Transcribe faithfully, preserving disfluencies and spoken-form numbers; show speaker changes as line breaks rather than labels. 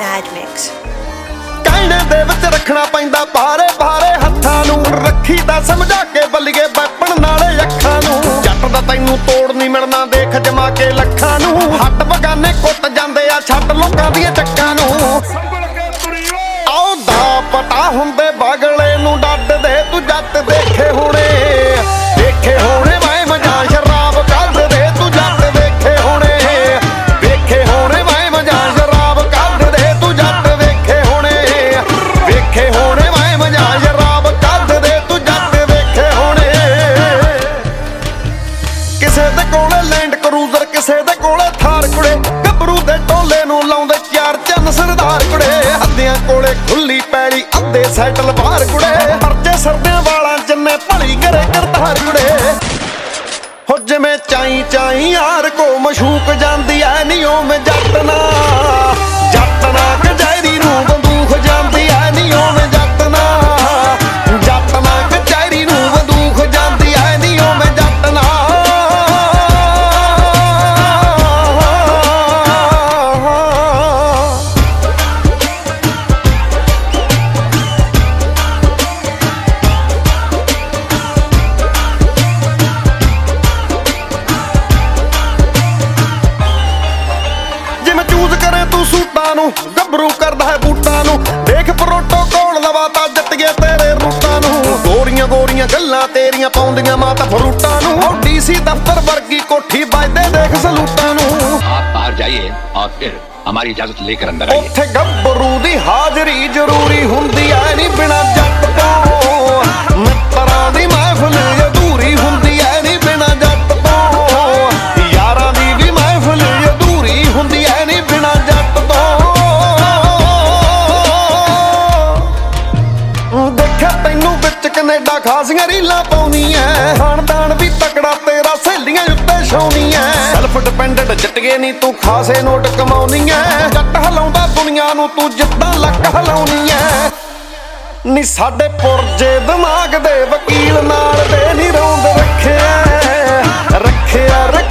Mad Mix।
ਕਹਿਣੇ ਦੇ ਵਿੱਚ ਰੱਖਣਾ ਪੈਂਦਾ ਭਾਰੇ ਭਾਰੇ ਹੱਥਾਂ ਨੂੰ, ਰੱਖੀ ਦਾ ਸਮਝਾ ਕੇ ਬੱਲੀਏ ਵੈਪਣ ਨਾਲੇ ਅੱਖਾਂ ਨੂੰ। ਜੱਟ ਦਾ ਤੈਨੂੰ ਤੋੜ ਨਹੀਂ ਮਿਲਣਾ, ਦੇਖ ਜਮਾ ਕੇ ਲੱਖਾਂ ਨੂੰ। ਹੱਟ ਬਗਾਨੇ ਕੁੱਟ ਜਾਂਦੇ ਆ, ਛੱਡ ਲੋਕਾਂ ਦੀਆਂ ਚੱਕਾਂ ਨੂੰ। ਆਉਦਾ ਪਤਾ ਹੁੰਦੇ ਬਗਲੇ ਨੂੰ ਡੱਡਦੇ, ਤੂੰ ਜੱਟ ਦੇਖੇ ਹੋਣੇ ਦੇਖੇ ਹੋਣੇ ਮੈਂ ਮਜਾਂ ਸ਼ਰਾਬ ਕੱਢਦੇ, ਤੂੰ ਜੱਟ ਦੇਖੇ ਹੋਣੇ ਵੇਖੇ ਹੋਣੇ ਮੈਂ ਮਜਾਂ ਸ਼ਰਾਬ ਕੱਢਦੇ, ਤੂੰ ਜੱਟ ਵੇਖੇ ਹੋਣੇ ਵੇਖੇ ਹੋਣੇ ਮੈਂ ਮਜਾਂ ਸ਼ਰਾਬ ਕੱਢਦੇ, ਤੂੰ ਜੱਟ ਵੇਖੇ ਹੋਣੇ। ਕਿਸੇ ਦੇ ਕੋਲੇ ਲੈਂਡ ਕਰੂਜ਼ਰ, ਕਿਸੇ ਦੇ ਕੋਲੇ ਥਾਰ ਕੁੜੇ, ਗੱਭਰੂ ਦੇ ਟੋਲੇ ਨੂੰ ਲਾਉਂਦੇ ਚਾਰ ਚੰਨ ਸਰਦਾਰ ਕੁੜੇ। ਅੱਧਿਆਂ ਕੋਲੇ ਖੁੱਲੀ ਪੈਲੀ, ਅੱਧੇ ਸਾਈਕਲ ਬਾਹਰ ਕੁੜੇ, ਪਰਚੇ ਸਰਦਿਆਂ ਵਾਲਾਂ ਜਿੰਨੇ ਭਲੀ ਕਰੇ ਕਰਤਾਰ ਕੁੜੇ। ਹੋ ਜਿਵੇਂ ਚਾਈ ਚਾਈ ਯਾਰ ਕੋ ਮਸ਼ੂਕ ਜਾਂਦੀ ਐ ਨੀ ਓਵੇਂ ਜੱਟ ਨਾ ਜੱਟ ਨਾ ਕਚਹਿਰੀ ਨੂੰ ਬੰਦੂਕ ਜਾਂਦੀ ਐ ਨੀ ਓਵੇਂ ਜੱਟ ਨਾ ਜੱਟ ਨਾ ਕਚਹਿਰੀ ਨੂੰ ਬੰਦੂਕ ਜਾਂਦੀ ਐ ਨੀ ਓਵੇਂ ਜੱਟ ਨਾ। ਤੂੰ ਸੂਟਾਂ ਨੂੰ ਗੱਭਰੂ ਕਰਦਾ ਹੈ ਬੂਟਾਂ ਨੂੰ, ਦੇਖ ਪ੍ਰੋਟੋਕੋਲ ਲਵਾਤਾ ਜੱਟੀਏ ਤੇਰੇ ਰੂਟਾਂ ਨੂੰ। ਗੋਰੀਆਂ ਗੋਰੀਆਂ ਗੱਲਾਂ ਤੇਰੀਆਂ ਪਾਉਂਦੀਆਂ ਮਾਤਾ ਫਰੂਟਾਂ ਨੂੰ, ਉਹ ਡੀਸੀ ਦਫ਼ਤਰ ਵਰਗੀ ਕੋਠੀ ਵੱਜਦੇ ਦੇਖ ਸਲੂਟਾਂ ਨੂੰ।
ਆਪ ਬਾਹਰ ਜਾਈਏ ਔਰ ਫਿਰ ਹਮਾਰੀ ਇਜਾਜ਼ਤ ਲੇਕਰ ਅੰਦਰ ਆਈਏ।
ਉੱਥੇ ਗੱਭਰੂ ਦੀ ਹਾਜ਼ਰੀ ਜ਼ਰੂਰੀ ਹੁੰਦੀ ਐ ਨੀ ਬਿਨਾਂ ਜੱਟ ਤੋਂ, ਮਿੱਤਰਾਂ ਦੀ ਮਹਿਫਿਲ ਅਧੂਰੀ ਹੁੰਦੀ ਐ ਨੀ ਬਿਨਾਂ ਜੱਟ ਤੋਂ, ਯਾਰਾਂ ਦੀ ਵੀ ਮਹਿਫਿਲ ਅਧੂਰੀ ਹੁੰਦੀ ਐ ਨੀ ਬਿਨਾਂ ਜੱਟ ਤੋਂ। ਦੇਖਿਆ ਤੈਨੂੰ ਵਿੱਚ ਕੈਨੇਡਾ ਖਾਸੀਆਂ ਰੀਲਾਂ ਪਾਉਣੀ ਐ, ਖਾਨਦਾਨ ਵੀ ਤਕੜਾ ਤੇਰਾ ਸਹੇਲੀਆਂ ਉੱਤੇ ਛਾਉਣੀ ਐ। ਸੈਲਫ ਡਿਪੈਂਡੈਂਟ ਜੱਟੀਏ ਨੀ ਤੂੰ ਖਾਸੇ ਨੋਟ ਕਮਾਉਣੀ ਐ, ਜੱਟ ਹਲਾਉਂਦਾ ਦੁਨੀਆ ਨੂੰ ਤੂੰ ਜਿੱਦਾਂ ਲੱਕ ਹਲਾਉਣੀ ਐ। ਨੀ ਸਾਡੇ ਪੁਰਜੇ ਦਿਮਾਗ ਦੇ ਵਕੀਲ ਨਾਲ ਦੇ ਨੀ ਰੌਂਦ ਰੱਖਿਆ ਰੱਖਿਆ